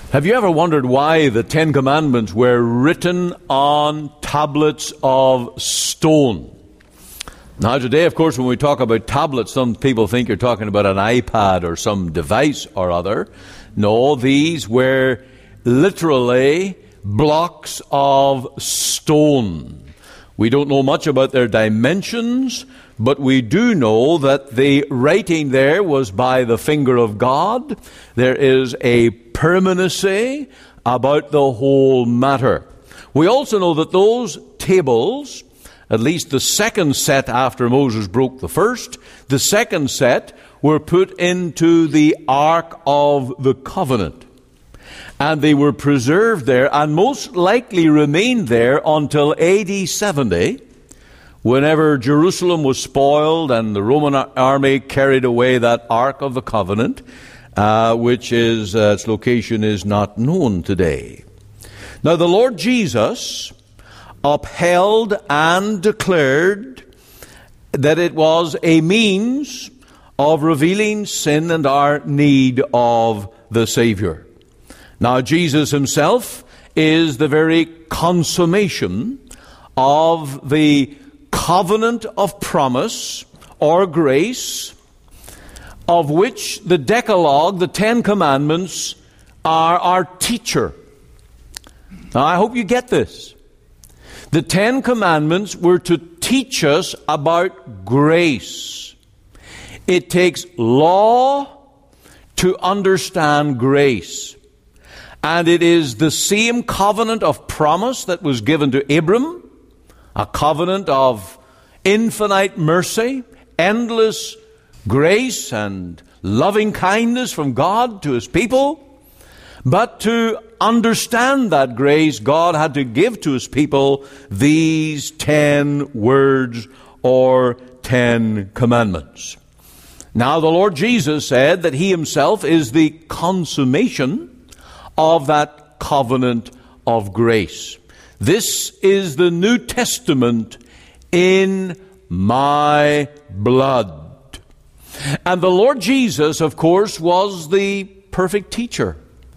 Have you ever wondered why the Ten Commandments were written on tablets of stone? Now today, of course, when we talk about tablets, some people think you're talking about an iPad or some device or other. No, these were literally blocks of stone. We don't know much about their dimensions, but we do know that the writing there was by the finger of God. There is a permanency about the whole matter. We also know that those tables, at least the second set after Moses broke the first, the second set were put into the Ark of the Covenant. And they were preserved there and most likely remained there until AD 70, whenever Jerusalem was spoiled and the Roman army carried away that Ark of the Covenant, which is its location is not known today. Now the Lord Jesus upheld and declared that it was a means of revealing sin and our need of the Savior. Now Jesus himself is the very consummation of the covenant of promise or grace, of which the Decalogue, the Ten Commandments, are our teacher. Now I hope you get this. The Ten Commandments were to teach us about grace. It takes law to understand grace. And it is the same covenant of promise that was given to Abram, a covenant of infinite mercy, endless grace and loving kindness from God to his people. But to understand that grace, God had to give to his people these 10 words or 10 commandments. Now the Lord Jesus said that he himself is the consummation of that covenant of grace. This is the New Testament in my blood. And the Lord Jesus, of course, was the perfect teacher.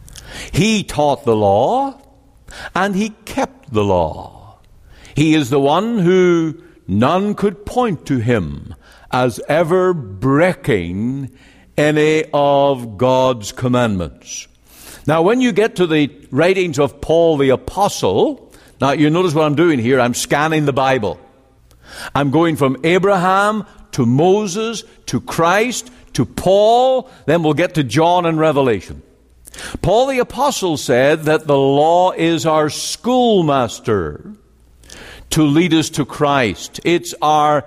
He taught the law, and he kept the law. He is the one who none could point to him as ever breaking any of God's commandments. Now, when you get to the writings of Paul the Apostle, now you notice what I'm doing here. I'm scanning the Bible. I'm going from Abraham to Moses to Christ to Paul, then we'll get to John and Revelation. Paul the Apostle said that the law is our schoolmaster to lead us to Christ. It's our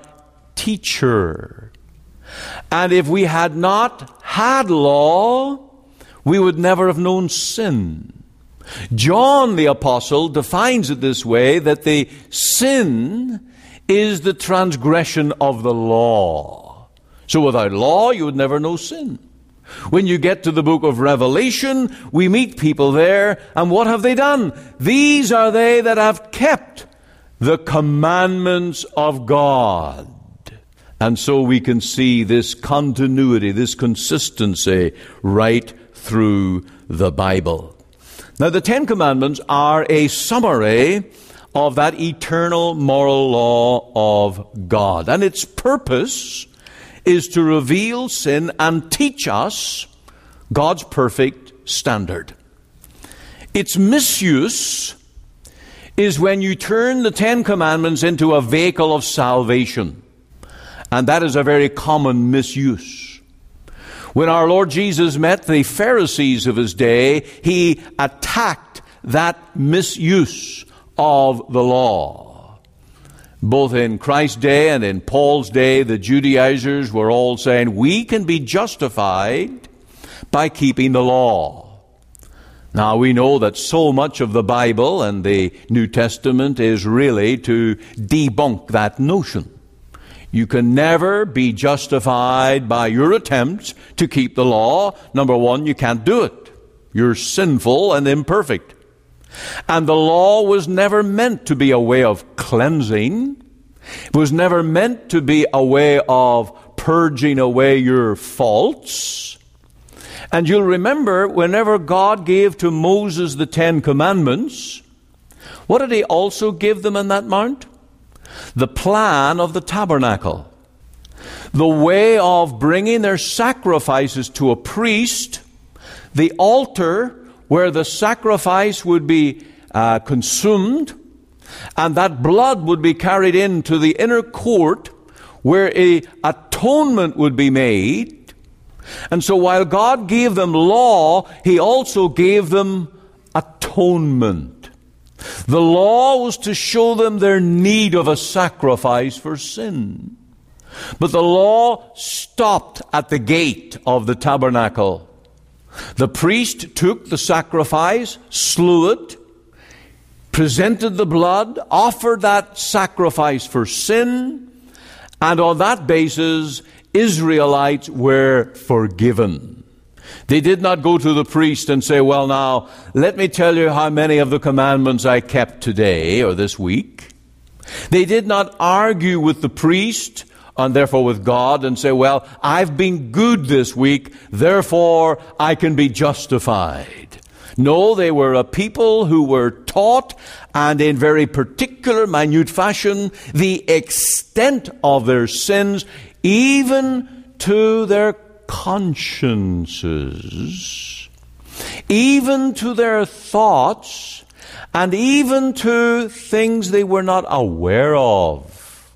teacher. And if we had not had law, we would never have known sin. John the Apostle defines it this way, that the sin is the transgression of the law. So without law, you would never know sin. When you get to the book of Revelation, we meet people there, and what have they done? These are they that have kept the commandments of God. And so we can see this continuity, this consistency right through the Bible. Now, the Ten Commandments are a summary of that eternal moral law of God. And its purpose is to reveal sin and teach us God's perfect standard. Its misuse is when you turn the Ten Commandments into a vehicle of salvation. And that is a very common misuse. When our Lord Jesus met the Pharisees of his day, he attacked that misuse of the law. Both in Christ's day and in Paul's day, the Judaizers were all saying, we can be justified by keeping the law. Now we know that so much of the Bible and the New Testament is really to debunk that notion. You can never be justified by your attempts to keep the law. Number one, you can't do it. You're sinful and imperfect. And the law was never meant to be a way of cleansing. It was never meant to be a way of purging away your faults. And you'll remember whenever God gave to Moses the 10 Commandments, what did he also give them in that mount? The plan of the tabernacle. The way of bringing their sacrifices to a priest, the altar where the sacrifice would be consumed, and that blood would be carried into the inner court where an atonement would be made. And so while God gave them law, he also gave them atonement. The law was to show them their need of a sacrifice for sin. But the law stopped at the gate of the tabernacle. The priest took the sacrifice, slew it, presented the blood, offered that sacrifice for sin, and on that basis, Israelites were forgiven. They did not go to the priest and say, well, now, let me tell you how many of the commandments I kept today or this week. They did not argue with the priest and therefore with God and say, well, I've been good this week, therefore I can be justified. No, they were a people who were taught, and in very particular, minute fashion, the extent of their sins, even to their consciences, even to their thoughts, and even to things they were not aware of.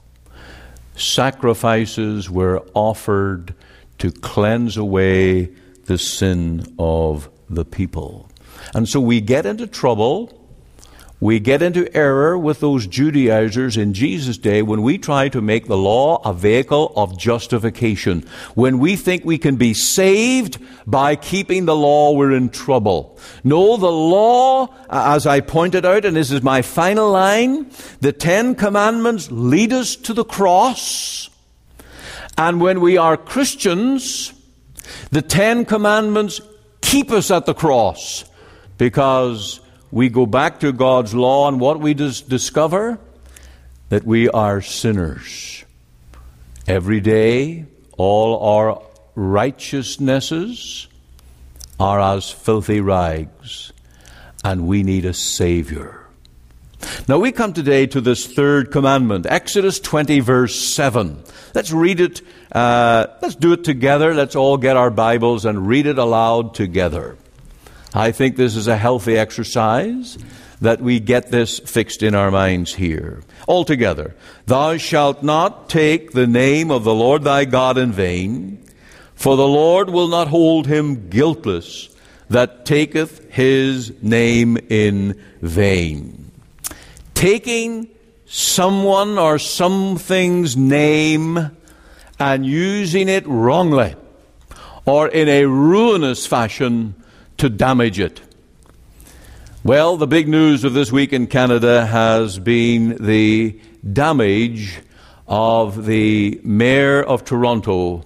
Sacrifices were offered to cleanse away the sin of the people. And so we get into trouble, we get into error with those Judaizers in Jesus' day when we try to make the law a vehicle of justification. When we think we can be saved by keeping the law, we're in trouble. No, the law, as I pointed out, and this is my final line, the 10 Commandments lead us to the cross. And when we are Christians, the 10 Commandments keep us at the cross, because we go back to God's law, and what we discover? That we are sinners. Every day, all our righteousnesses are as filthy rags, and we need a Savior. Now we come today to this third commandment, Exodus 20, verse 7. Let's read it. Let's do it together. Let's all get our Bibles and read it aloud together. I think this is a healthy exercise, that we get this fixed in our minds here. All together. Thou shalt not take the name of the Lord thy God in vain, for the Lord will not hold him guiltless that taketh his name in vain. Taking someone or something's name and using it wrongly or in a ruinous fashion to damage it. Well, the big news of this week in Canada has been the damage of the Mayor of Toronto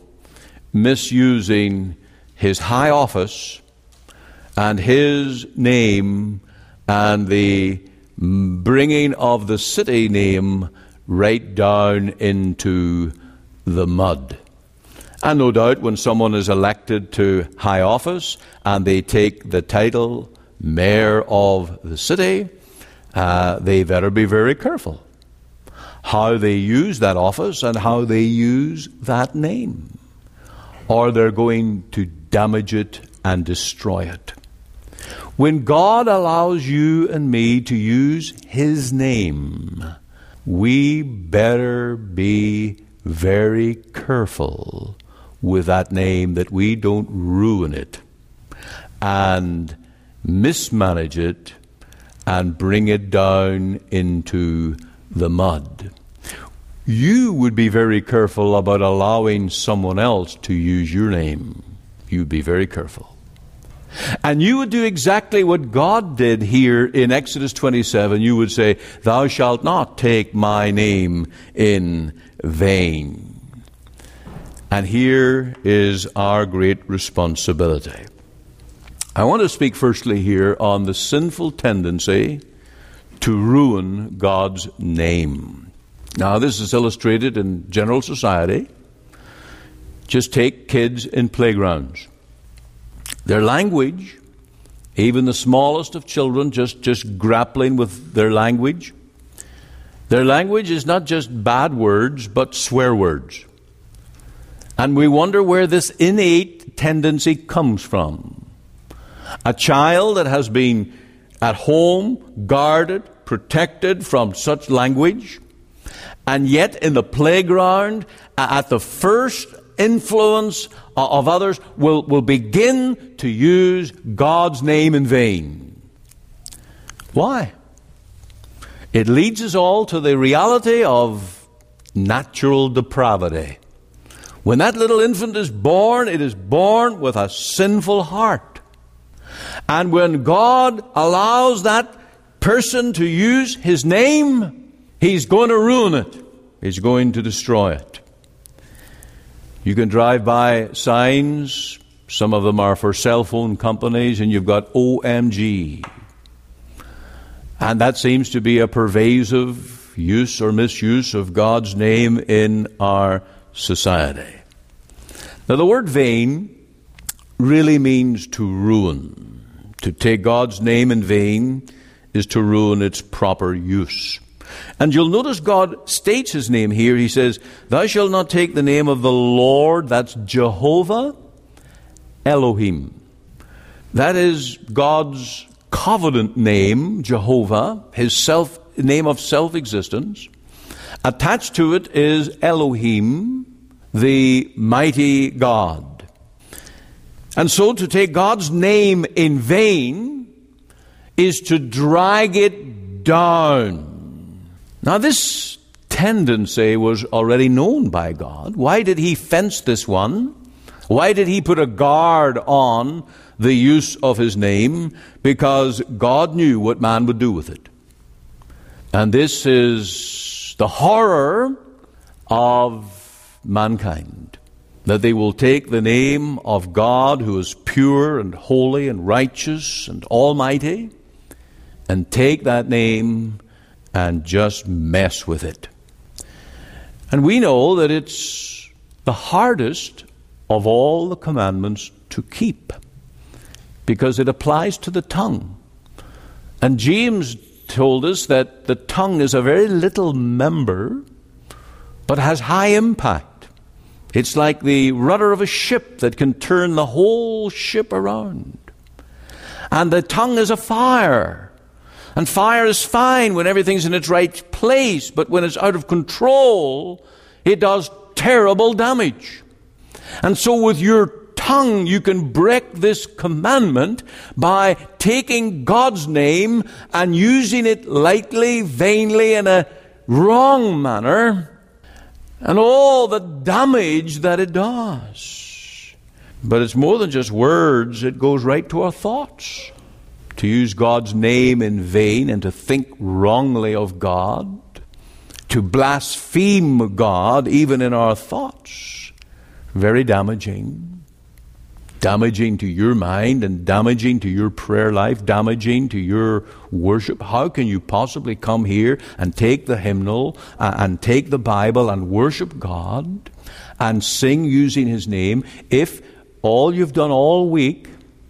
misusing his high office and his name and the bringing of the city name right down into the mud. And no doubt when someone is elected to high office and they take the title Mayor of the city, they better be very careful how they use that office and how they use that name, or they're going to damage it and destroy it. When God allows you and me to use his name, we better be very careful with that name, that we don't ruin it and mismanage it and bring it down into the mud. You would be very careful about allowing someone else to use your name. You'd be very careful. And you would do exactly what God did here in Exodus 27. You would say, thou shalt not take my name in vain. And here is our great responsibility. I want to speak firstly here on the sinful tendency to ruin God's name. Now, this is illustrated in general society. Just take kids in playgrounds. Their language, even the smallest of children just grappling with their language. Their language is not just bad words, but swear words. And we wonder where this innate tendency comes from. A child that has been at home, guarded, protected from such language, and yet in the playground, at the first influence of others, will begin to use God's name in vain. Why? It leads us all to the reality of natural depravity. When that little infant is born, it is born with a sinful heart. And when God allows that person to use His name, He's going to ruin it. He's going to destroy it. You can drive by signs. Some of them are for cell phone companies, and you've got OMG. And that seems to be a pervasive use or misuse of God's name in our society. Now, the word vain really means to ruin. To take God's name in vain is to ruin its proper use. And you'll notice God states His name here. He says, "Thou shalt not take the name of the Lord," that's Jehovah, Elohim. That is God's covenant name, Jehovah, His name of self-existence. Attached to it is Elohim, the mighty God. And so to take God's name in vain is to drag it down. Now, this tendency was already known by God. Why did He fence this one? Why did He put a guard on the use of His name? Because God knew what man would do with it. And this is the horror of mankind, that they will take the name of God, who is pure and holy and righteous and almighty, and take that name and just mess with it. And we know that it's the hardest of all the commandments to keep, because it applies to the tongue. And James told us that the tongue is a very little member, but has high impact. It's like the rudder of a ship that can turn the whole ship around. And the tongue is a fire. And fire is fine when everything's in its right place, but when it's out of control, it does terrible damage. And so with your tongue, you can break this commandment by taking God's name and using it lightly, vainly, in a wrong manner, and all the damage that it does. But it's more than just words. It goes right to our thoughts. To use God's name in vain and to think wrongly of God, to blaspheme God even in our thoughts, very damaging. Damaging to your mind and damaging to your prayer life, damaging to your worship. How can you possibly come here and take the hymnal and take the Bible and worship God and sing using His name if all you've done all week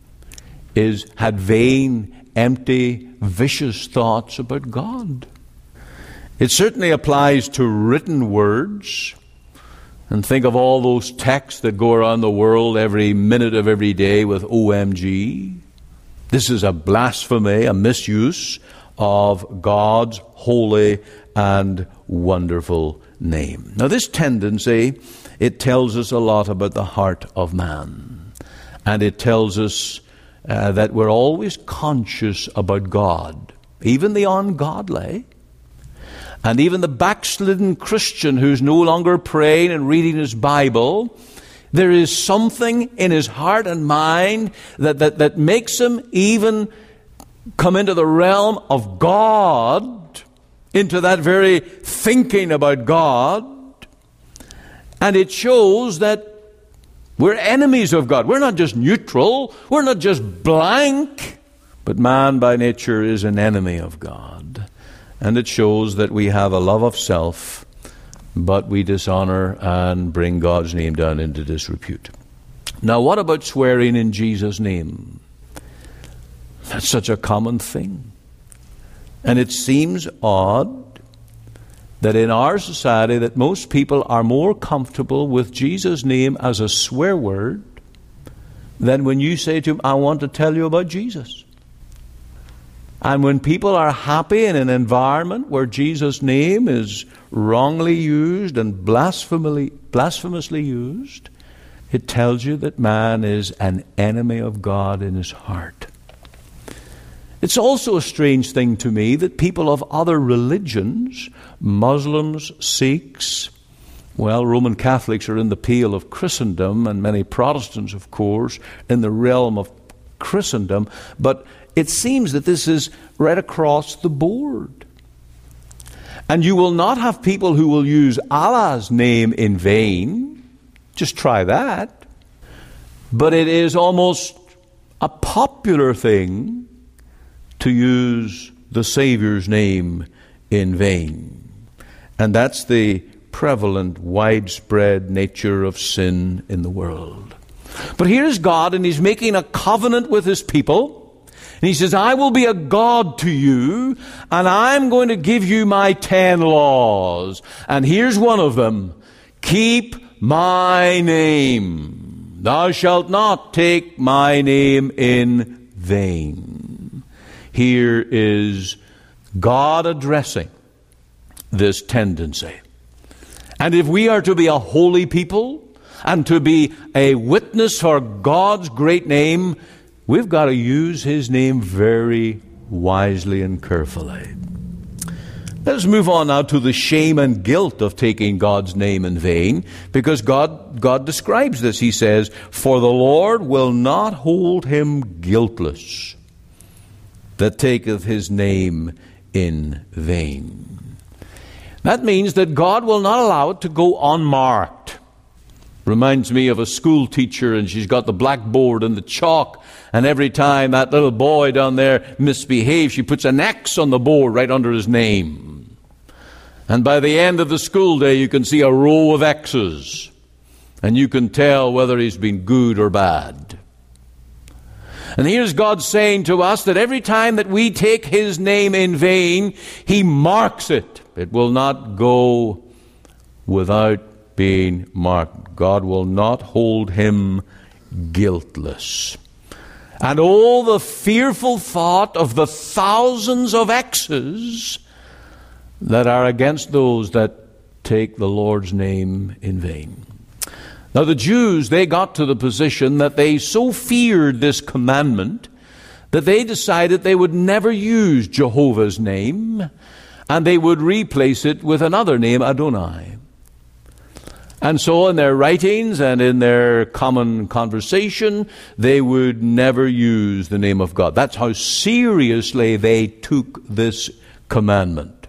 is had vain, empty, vicious thoughts about God? It certainly applies to written words. And think of all those texts that go around the world every minute of every day with OMG. This is a blasphemy, a misuse of God's holy and wonderful name. Now, this tendency, it tells us a lot about the heart of man. And it tells us that we're always conscious about God, even the ungodly. And even the backslidden Christian who's no longer praying and reading his Bible, there is something in his heart and mind that makes him even come into the realm of God, into that very thinking about God. And it shows that we're enemies of God. We're not just neutral. We're not just blank. But man by nature is an enemy of God. And it shows that we have a love of self, but we dishonor and bring God's name down into disrepute. Now, what about swearing in Jesus' name? That's such a common thing. And it seems odd that in our society that most people are more comfortable with Jesus' name as a swear word than when you say to them, I want to tell you about Jesus. And when people are happy in an environment where Jesus' name is wrongly used and blasphemously used, it tells you that man is an enemy of God in his heart. It's also a strange thing to me that people of other religions, Muslims, Sikhs, well, Roman Catholics are in the pale of Christendom, and many Protestants, of course, in the realm of Christendom, but it seems that this is right across the board. And you will not have people who will use Allah's name in vain. Just try that. But it is almost a popular thing to use the Savior's name in vain. And that's the prevalent, widespread nature of sin in the world. But here is God, and He's making a covenant with His people. And He says, I will be a God to you, and I'm going to give you my 10 laws. And here's one of them. Keep my name. Thou shalt not take my name in vain. Here is God addressing this tendency. And if we are to be a holy people and to be a witness for God's great name, we've got to use His name very wisely and carefully. Let's move on now to the shame and guilt of taking God's name in vain, because God describes this. He says, for the Lord will not hold him guiltless that taketh His name in vain. That means that God will not allow it to go unmarked. Reminds me of a school teacher, and she's got the blackboard and the chalk, and every time that little boy down there misbehaves, she puts an X on the board right under his name. And by the end of the school day, you can see a row of X's, and you can tell whether he's been good or bad. And here's God saying to us that every time that we take His name in vain, He marks it. It will not go without being marked. God will not hold him guiltless. And oh, the fearful thought of the thousands of X's that are against those that take the Lord's name in vain. Now the Jews, they got to the position that they so feared this commandment that they decided they would never use Jehovah's name, and they would replace it with another name, Adonai. And so in their writings and in their common conversation, they would never use the name of God. That's how seriously they took this commandment.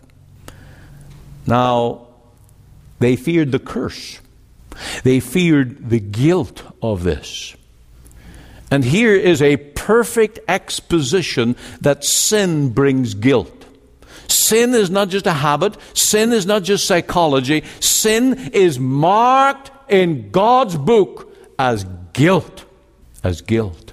Now, they feared the curse. They feared the guilt of this. And here is a perfect exposition that sin brings guilt. Sin is not just a habit. Sin is not just psychology. Sin is marked in God's book as guilt. As guilt.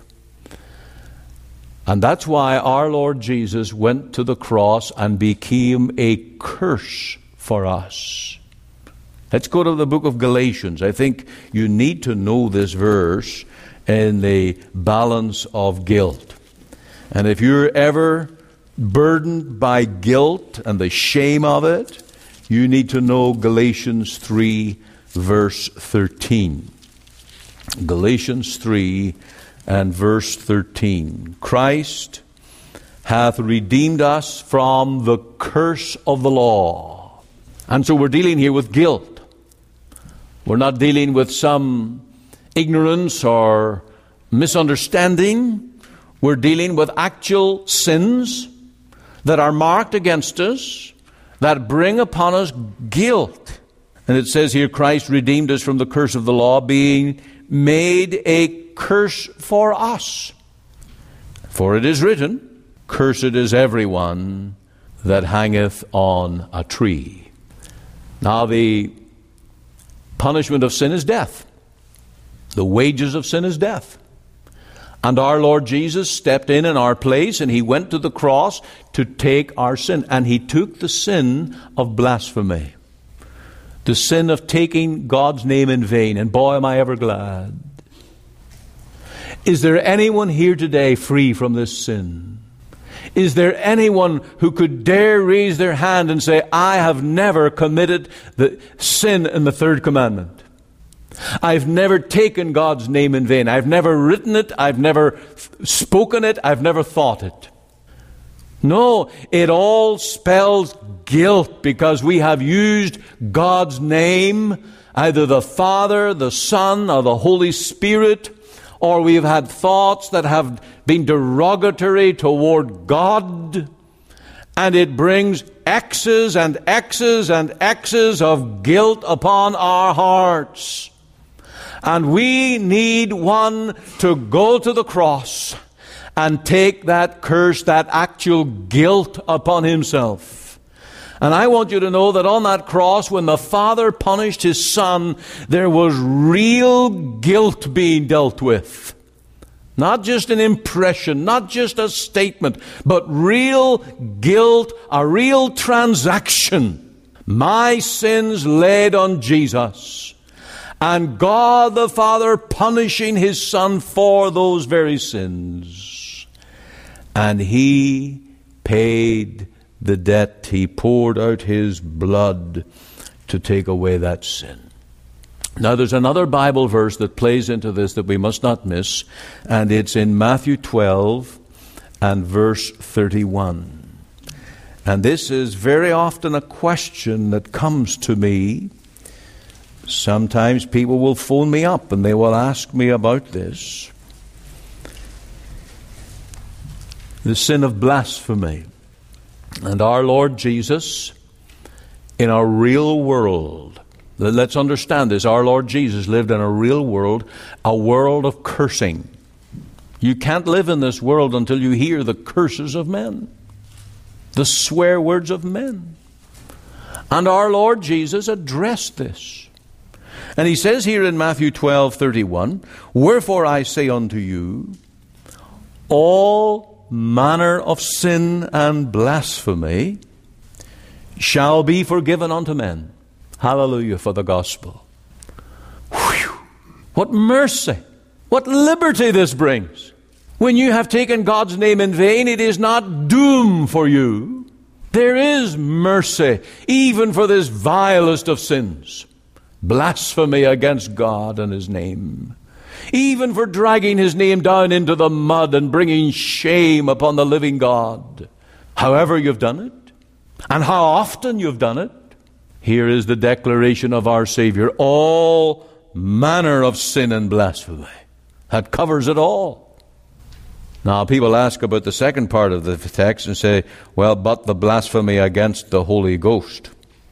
And that's why our Lord Jesus went to the cross and became a curse for us. Let's go to the book of Galatians. I think you need to know this verse in the balance of guilt. And if you're ever burdened by guilt and the shame of it, you need to know Galatians 3, verse 13. Galatians 3 and verse 13. Christ hath redeemed us from the curse of the law. And so we're dealing here with guilt. We're not dealing with some ignorance or misunderstanding. We're dealing with actual sins that are marked against us, that bring upon us guilt. And it says here, Christ redeemed us from the curse of the law, being made a curse for us. For it is written, cursed is everyone that hangeth on a tree. Now the punishment of sin is death. The wages of sin is death. And our Lord Jesus stepped in our place, and he went to the cross to take our sin. And he took the sin of blasphemy, the sin of taking God's name in vain. And boy, am I ever glad. Is there anyone here today free from this sin? Is there anyone who could dare raise their hand and say, I have never committed the sin in the third commandment? I've never taken God's name in vain. I've never written it. I've never spoken it. I've never thought it. No, it all spells guilt because we have used God's name, either the Father, the Son, or the Holy Spirit, or we've had thoughts that have been derogatory toward God, and it brings X's and X's and X's of guilt upon our hearts. And we need one to go to the cross and take that curse, that actual guilt upon himself. And I want you to know that on that cross, when the Father punished his Son, there was real guilt being dealt with. Not just an impression, not just a statement, but real guilt, a real transaction. My sins laid on Jesus. And God the Father punishing his Son for those very sins. And he paid the debt. He poured out his blood to take away that sin. Now there's another Bible verse that plays into this that we must not miss, and it's in Matthew 12 and verse 31. And this is very often a question that comes to me. Sometimes people will phone me up and they will ask me about this. The sin of blasphemy. And our Lord Jesus, in a real world, let's understand this, our Lord Jesus lived in a real world, a world of cursing. You can't live in this world until you hear the curses of men, the swear words of men. And our Lord Jesus addressed this. And he says here in Matthew 12:31, wherefore I say unto you, all manner of sin and blasphemy shall be forgiven unto men. Hallelujah for the gospel. Whew. What mercy, what liberty this brings. When you have taken God's name in vain, it is not doom for you. There is mercy, even for this vilest of sins. Blasphemy against God and his name. Even for dragging his name down into the mud and bringing shame upon the living God. However you've done it, and how often you've done it, here is the declaration of our Savior. All manner of sin and blasphemy. That covers it all. Now people ask about the second part of the text and say, well, but the blasphemy against the Holy Ghost.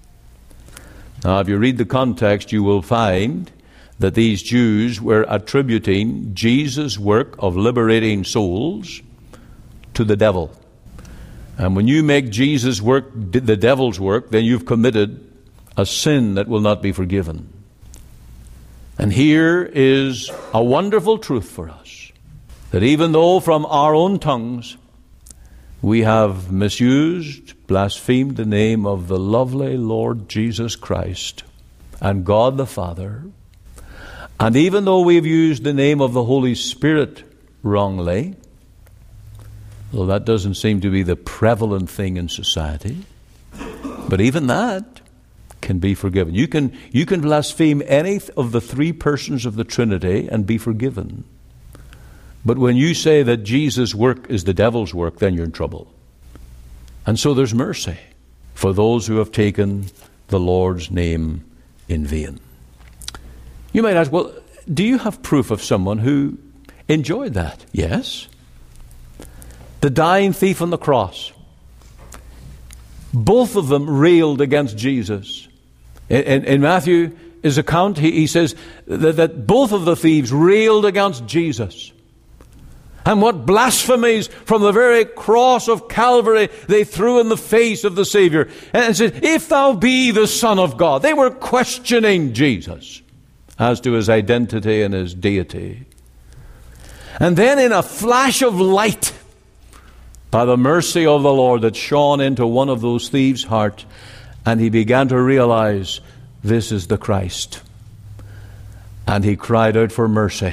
Now, if you read the context, you will find that these Jews were attributing Jesus' work of liberating souls to the devil. And when you make Jesus' work the devil's work, then you've committed a sin that will not be forgiven. And here is a wonderful truth for us, that even though from our own tongues we have misused, blasphemed the name of the lovely Lord Jesus Christ and God the Father, and even though we've used the name of the Holy Spirit wrongly, though that doesn't seem to be the prevalent thing in society, but even that can be forgiven. You can blaspheme any of the three persons of the Trinity and be forgiven. But when you say that Jesus' work is the devil's work, then you're in trouble. And so there's mercy for those who have taken the Lord's name in vain. You might ask, well, do you have proof of someone who enjoyed that? Yes. The dying thief on the cross. Both of them railed against Jesus. In Matthew's account, he says that both of the thieves railed against Jesus. And what blasphemies from the very cross of Calvary they threw in the face of the Savior. And said, if thou be the Son of God. They were questioning Jesus. as to his identity and his deity. And then in a flash of light, by the mercy of the Lord, that shone into one of those thieves' heart, and he began to realize, this is the Christ. And he cried out for mercy.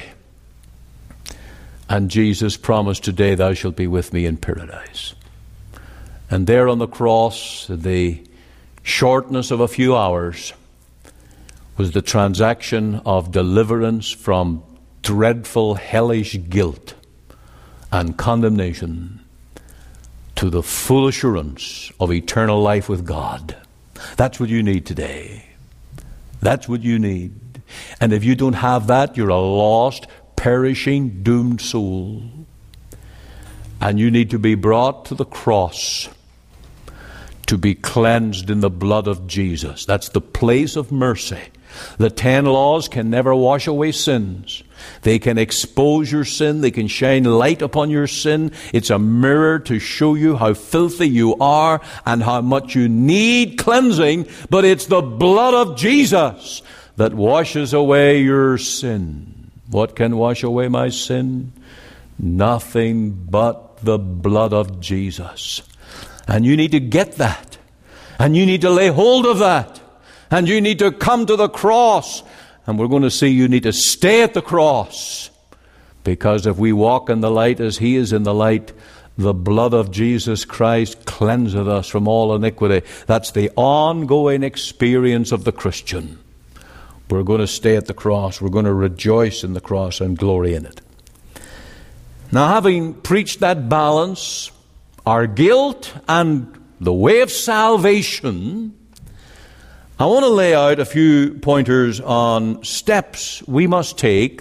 And Jesus promised, today thou shalt be with me in paradise. And there on the cross, the shortness of a few hours, was the transaction of deliverance from dreadful, hellish guilt and condemnation to the full assurance of eternal life with God. That's what you need today. That's what you need. And if you don't have that, you're a lost, perishing, doomed soul. And you need to be brought to the cross to be cleansed in the blood of Jesus. That's the place of mercy. The 10 laws can never wash away sins. They can expose your sin. They can shine light upon your sin. It's a mirror to show you how filthy you are and how much you need cleansing. But it's the blood of Jesus that washes away your sin. What can wash away my sin? Nothing but the blood of Jesus. And you need to get that. And you need to lay hold of that. And you need to come to the cross. And we're going to see you need to stay at the cross. Because if we walk in the light as he is in the light, the blood of Jesus Christ cleanseth us from all iniquity. That's the ongoing experience of the Christian. We're going to stay at the cross. We're going to rejoice in the cross and glory in it. Now, having preached that balance, our guilt and the way of salvation, I want to lay out a few pointers on steps we must take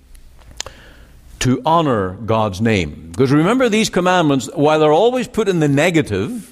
to honor God's name. Because remember, these commandments, while they're always put in the negative,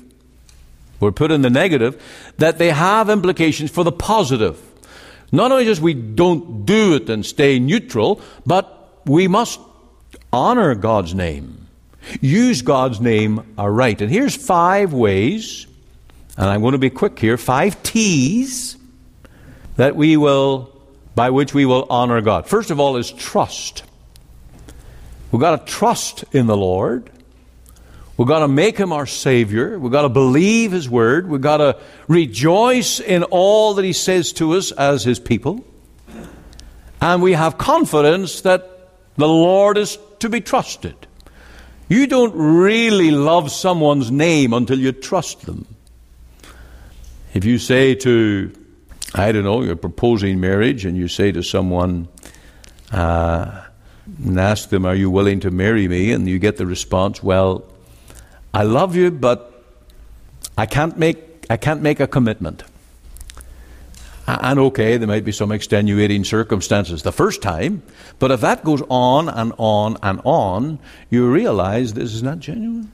that they have implications for the positive. Not only just we don't do it and stay neutral, but we must honor God's name. Use God's name aright. And here's 5 ways, and I'm going to be quick here, 5 T's that by which we will honor God. First of all is trust. We've got to trust in the Lord. We've got to make him our Savior. We've got to believe his word. We've got to rejoice in all that he says to us as his people. And we have confidence that the Lord is to be trusted. You don't really love someone's name until you trust them. If you say to, you're proposing marriage, and you say to someone, and ask them, are you willing to marry me? And you get the response, well, I love you, but I can't make a commitment. And okay, there might be some extenuating circumstances the first time, but if that goes on and on and on, you realize this is not genuine.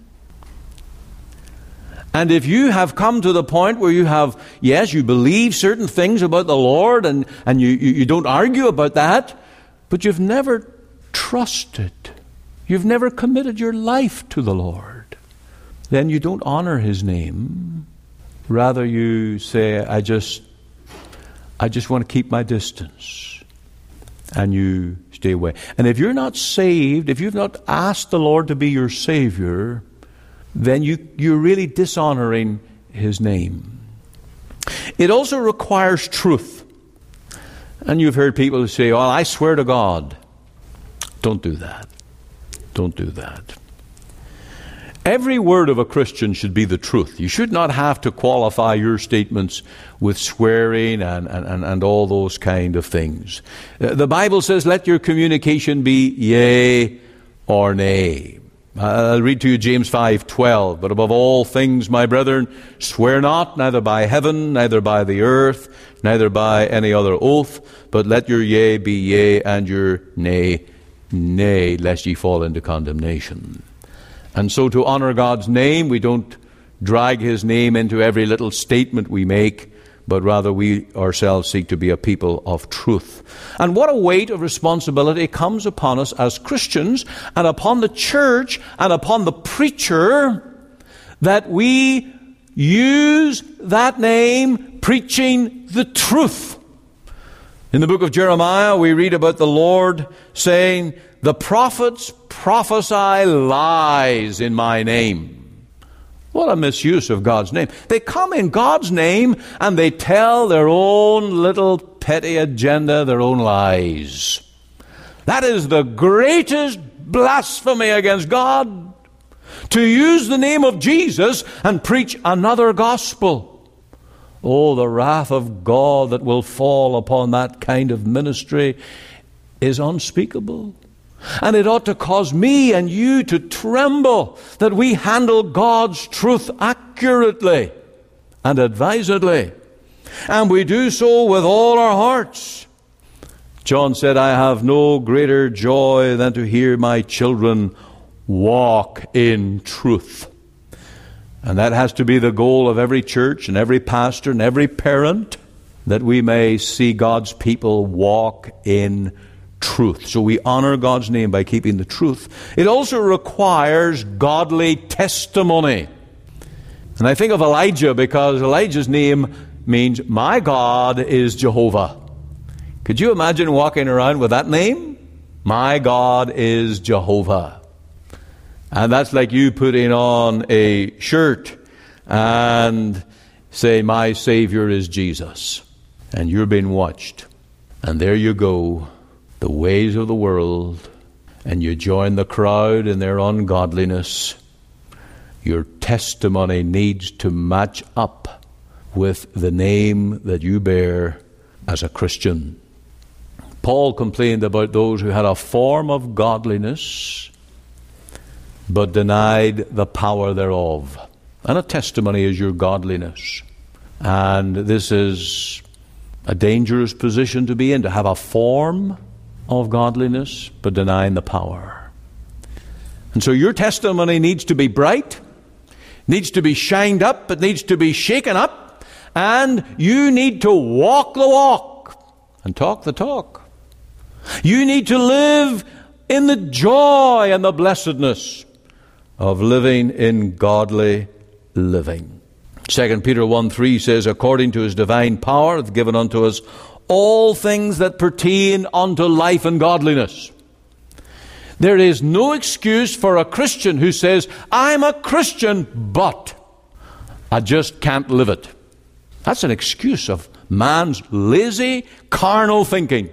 And if you have come to the point where you believe certain things about the Lord, and you don't argue about that, but you've never trusted, you've never committed your life to the Lord, then you don't honor his name. Rather you say, I just want to keep my distance. And you stay away. And if you're not saved, if you've not asked the Lord to be your Savior, then you're really dishonoring his name. It also requires truth. And you've heard people say, oh, I swear to God. Don't do that. Don't do that. Every word of a Christian should be the truth. You should not have to qualify your statements with swearing and all those kind of things. The Bible says, let your communication be yea or nay. I'll read to you James 5:12. But above all things, my brethren, swear not, neither by heaven, neither by the earth, neither by any other oath, but let your yea be yea and your nay, nay, lest ye fall into condemnation. And so to honor God's name, we don't drag his name into every little statement we make, but rather we ourselves seek to be a people of truth. And what a weight of responsibility comes upon us as Christians and upon the church and upon the preacher that we use that name preaching the truth. In the book of Jeremiah, we read about the Lord saying, the prophets prophesy lies in my name. What a misuse of God's name. They come in God's name and they tell their own little petty agenda, their own lies. That is the greatest blasphemy against God, to use the name of Jesus and preach another gospel. Oh, the wrath of God that will fall upon that kind of ministry is unspeakable. And it ought to cause me and you to tremble that we handle God's truth accurately and advisedly. And we do so with all our hearts. John said, I have no greater joy than to hear my children walk in truth. And that has to be the goal of every church and every pastor and every parent, that we may see God's people walk in truth. So we honor God's name by keeping the truth. It also requires godly testimony. And I think of Elijah, because Elijah's name means, my God is Jehovah. Could you imagine walking around with that name? My God is Jehovah. And that's like you putting on a shirt and say, my Savior is Jesus. And you're being watched. And there you go, the ways of the world, and you join the crowd in their ungodliness. Your testimony needs to match up with the name that you bear as a Christian. Paul complained about those who had a form of godliness, but denied the power thereof. And a testimony is your godliness. And this is a dangerous position to be in, to have a form of godliness, but denying the power. And so your testimony needs to be bright, needs to be shined up, it needs to be shaken up, and you need to walk the walk and talk the talk. You need to live in the joy and the blessedness of living in godly living. 2 Peter 1:3 says, according to his divine power hath given unto us all things that pertain unto life and godliness. There is no excuse for a Christian who says, I'm a Christian, but I just can't live it. That's an excuse of man's lazy, carnal thinking.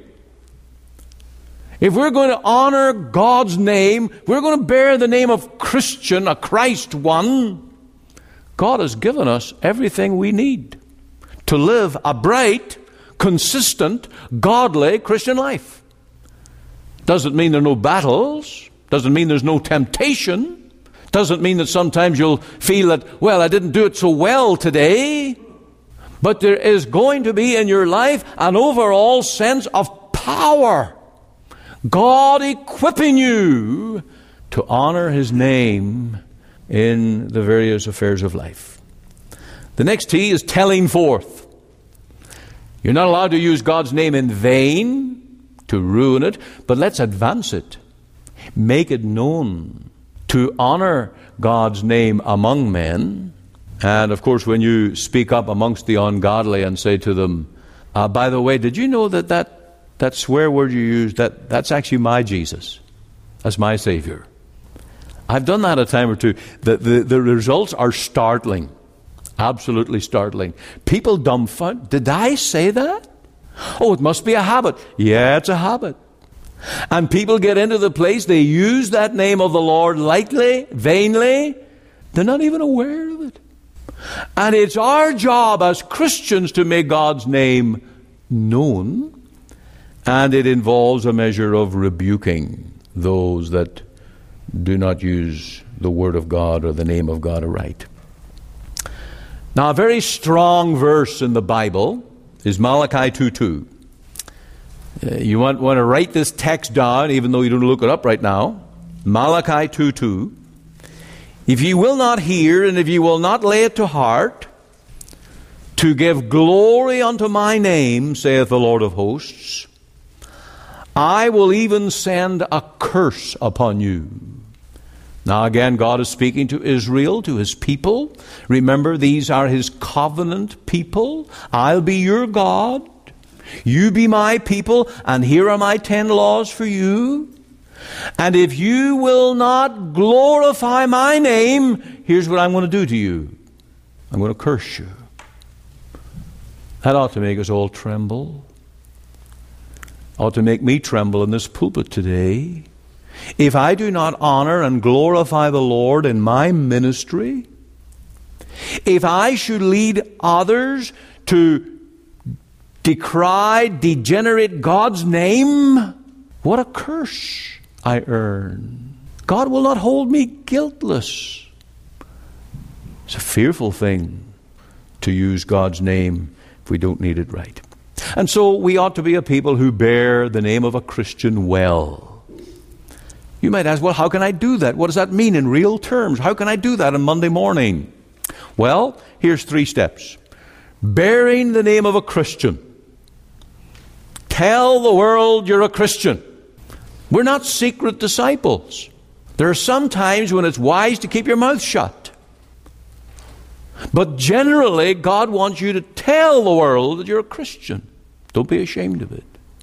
If we're going to honor God's name, we're going to bear the name of Christian, a Christ one, God has given us everything we need to live a bright, consistent, godly Christian life. Doesn't mean there are no battles. Doesn't mean there's no temptation. Doesn't mean that sometimes you'll feel that, well, I didn't do it so well today. But there is going to be in your life an overall sense of power. God equipping you to honor his name in the various affairs of life. The next T is telling forth. You're not allowed to use God's name in vain to ruin it, but let's advance it. Make it known. To honor God's name among men. And of course, when you speak up amongst the ungodly and say to them, by the way, did you know that swear word you used, that's actually my Jesus. That's my Savior. I've done that a time or two. The results are startling. Absolutely startling. People dumbfounded. Did I say that? Oh, it must be a habit. Yeah, it's a habit. And people get into the place, they use that name of the Lord lightly, vainly. They're not even aware of it. And it's our job as Christians to make God's name known. And it involves a measure of rebuking those that do not use the Word of God or the name of God aright. Now, a very strong verse in the Bible is Malachi 2:2. You want to write this text down, even though you don't look it up right now. Malachi 2:2. If ye will not hear, and if ye will not lay it to heart, to give glory unto my name, saith the Lord of hosts, I will even send a curse upon you. Now again, God is speaking to Israel, to his people. Remember, these are his covenant people. I'll be your God. You be my people, and here are my 10 laws for you. And if you will not glorify my name, here's what I'm going to do to you. I'm going to curse you. That ought to make us all tremble. Ought to make me tremble in this pulpit today. If I do not honor and glorify the Lord in my ministry, if I should lead others to decry, degenerate God's name, what a curse I earn. God will not hold me guiltless. It's a fearful thing to use God's name if we don't need it right. And so we ought to be a people who bear the name of a Christian well. You might ask, well, how can I do that? What does that mean in real terms? How can I do that on Monday morning? Well, here's 3 steps. Bearing the name of a Christian. Tell the world you're a Christian. We're not secret disciples. There are some times when it's wise to keep your mouth shut. But generally, God wants you to tell the world that you're a Christian. Don't be ashamed of it.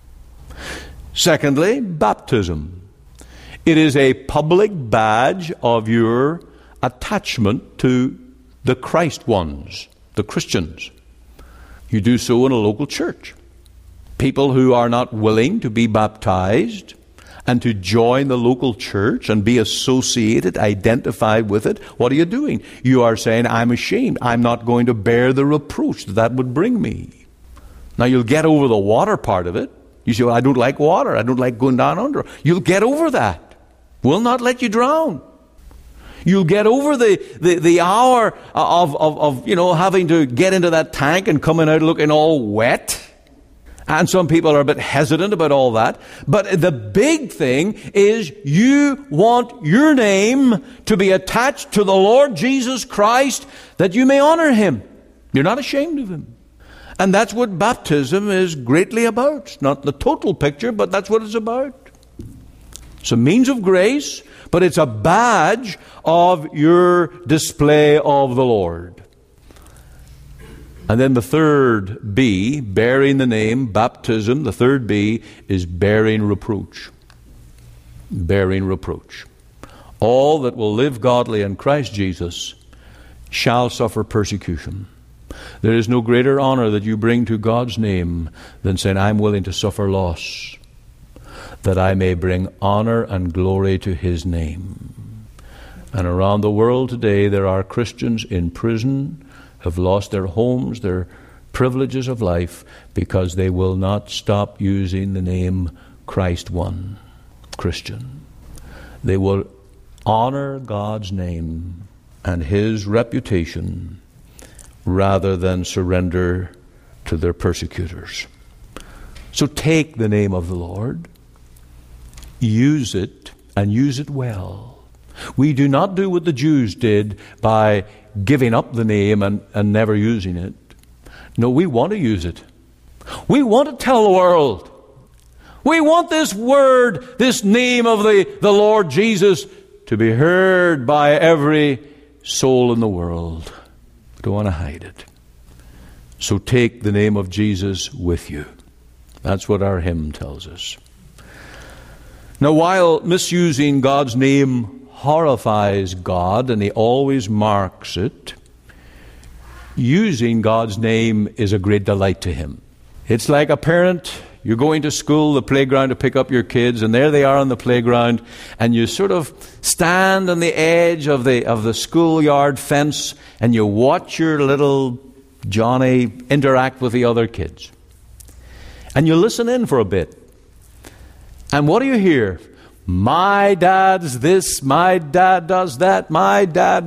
Secondly, baptism. It is a public badge of your attachment to the Christ ones, the Christians. You do so in a local church. People who are not willing to be baptized and to join the local church and be associated, identified with it, what are you doing? You are saying, I'm ashamed. I'm not going to bear the reproach that would bring me. Now, you'll get over the water part of it. You say, well, I don't like water. I don't like going down under. You'll get over that. We'll not let you drown. You'll get over the hour of having to get into that tank and coming out looking all wet. And some people are a bit hesitant about all that. But the big thing is you want your name to be attached to the Lord Jesus Christ that you may honor Him. You're not ashamed of Him. And that's what baptism is greatly about. It's not the total picture, but that's what it's about. It's a means of grace, but it's a badge of your display of the Lord. And then the third B, bearing the name, baptism, the third B is bearing reproach. Bearing reproach. All that will live godly in Christ Jesus shall suffer persecution. There is no greater honor that you bring to God's name than saying, I'm willing to suffer loss, that I may bring honor and glory to His name. And around the world today there are Christians in prison, have lost their homes, their privileges of life, because they will not stop using the name Christ One, Christian. They will honor God's name and His reputation rather than surrender to their persecutors. So take the name of the Lord, use it, and use it well. We do not do what the Jews did by giving up the name and never using it. No, we want to use it. We want to tell the world. We want this word, this name of the Lord Jesus to be heard by every soul in the world. We don't want to hide it. So take the name of Jesus with you. That's what our hymn tells us. Now, while misusing God's name horrifies God, and He always marks it, using God's name is a great delight to Him. It's like a parent, you're going to school, the playground to pick up your kids, and there they are on the playground, and you sort of stand on the edge of the schoolyard fence, and you watch your little Johnny interact with the other kids. And you listen in for a bit. And what do you hear? My dad's this, my dad does that, my dad.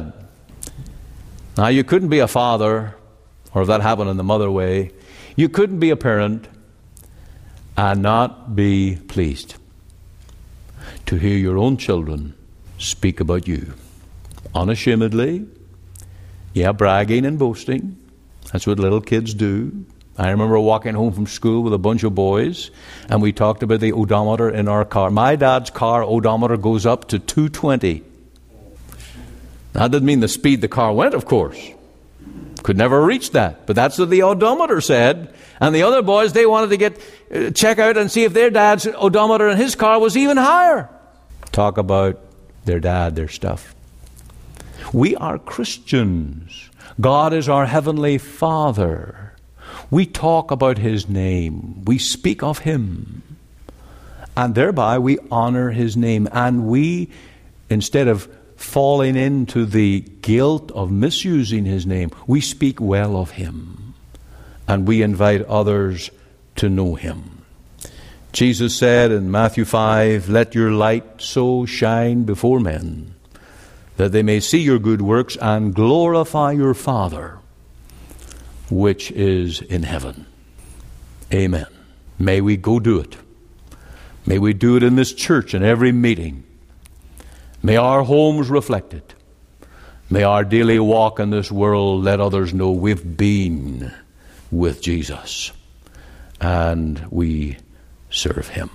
Now, you couldn't be a father, or if that happened in the mother way, you couldn't be a parent and not be pleased to hear your own children speak about you. Unashamedly, bragging and boasting. That's what little kids do. I remember walking home from school with a bunch of boys, and we talked about the odometer in our car. My dad's car odometer goes up to 220. That didn't mean the speed the car went, of course. Could never reach that. But that's what the odometer said. And the other boys, they wanted to check out and see if their dad's odometer in his car was even higher. Talk about their dad, their stuff. We are Christians. God is our heavenly Father. We talk about His name. We speak of Him. And thereby we honor His name. And we, instead of falling into the guilt of misusing His name, we speak well of Him. And we invite others to know Him. Jesus said in Matthew 5, "Let your light so shine before men, that they may see your good works and glorify your Father, which is in heaven." Amen. May we go do it. May we do it in this church in every meeting. May our homes reflect it. May our daily walk in this world let others know we've been with Jesus and we serve Him.